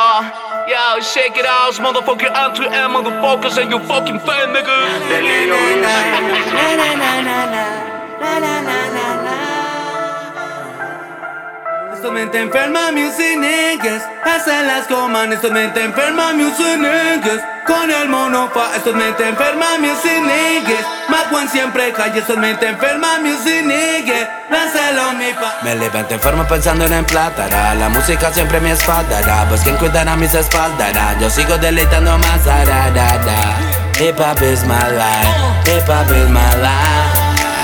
Yo, shake it out, motherfucker, M2M, motherfuckers, and you fucking fan, nigga. Esto mente enferma, music niggas. Hacen las coman, esto mente enferma, music niggas. Con el monofa, esto es mente enferma, music niggas. Mac One siempre calle, esto es mente enferma, music niggas. Lánzalo mi pa. Me levanto enfermo pensando en plata. La música siempre me espaldará. Pues quien cuidará mis espaldas. Yo sigo deleitando más. Hip hop is my life. Hip hop is my life.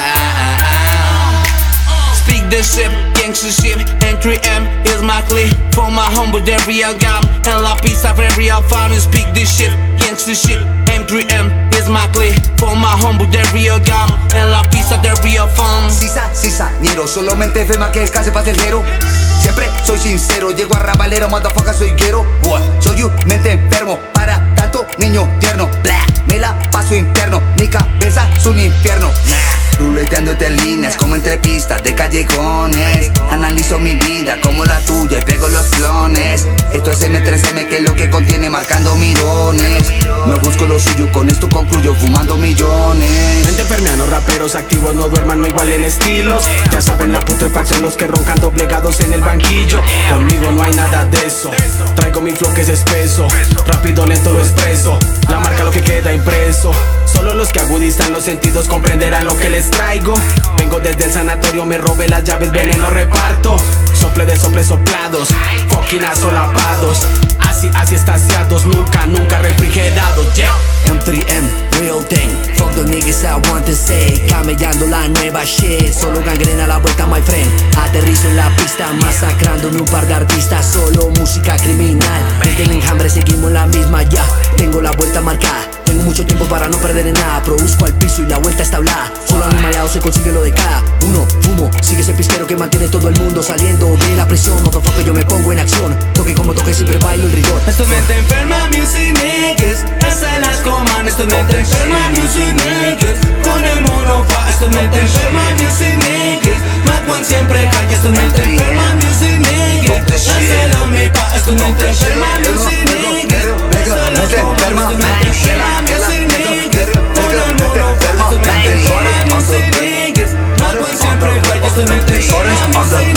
Speak this shit, gangsta shit. N3M is my clique. For my humble area gam. And la pizza area found. Speak this shit, gangsta shit. M3M is my clique. For my humble area gam. And la pizza area found. Cizañero, solo mente enferma que escase pastelero. Siempre soy sincero, llego a rabalero, motherfucker, soy guero. Soy un mente enfermo, para tanto niño tierno. Me la paso interno, mi cabeza es un infierno. Ruleteándote líneas como entre pistas de callejones. Analizo mi vida como la tuya y pego los clones. Esto es M3M que es lo que contiene marcando mirones. No busco lo suyo, con esto concluyo fumando millones. Mente enfermianos, raperos activos, no duerman, no igualen estilos. Ya saben la putrefacción, los que roncan doblegados en el banquillo. Conmigo no hay nada de eso. Traigo mi flow que es espeso. Rápido, lento, lo expreso. La marca lo que queda impreso. Solo los que agudizan los sentidos comprenderán lo que les traigo. Vengo desde el sanatorio, me robé las llaves, veneno reparto. Sople de soples soplados, fucking asolapados. Así estaciados, nunca refrigerados, yeah. M3M, real thing. Fuck the niggas I want to say. Camellando la nueva shit. Solo gangrena la vuelta, my friend. Aterrizo en la pista, masacrando en un par de artistas. Solo música criminal. Desde el enjambre seguimos la misma, ya. Tengo la vuelta marcada. Tengo mucho tiempo para no perder en nada. Produzco al piso y la vuelta está hablada. Solo animaleado se consigue lo de cada uno. Fumo, sigue ese pistero que mantiene todo el mundo saliendo de la prisión. Motherfucker, yo me pongo en acción. Toque como toque, siempre bailo el rigor. Esto es mente enferma, music niggas. Hacen las coman, esto es mente enferma, music niggas. Con el monofa, esto es mente enferma, music niggas. Mac One siempre calle, esto es mente enferma, music niggas. Lánzalo mi pa, esto es mente enferma, music niggas. Mente enferma, music niggas. Con el monofa, esto es mente enferma, music niggas. Mac One siempre calle, esto es mente enferma, music niggas.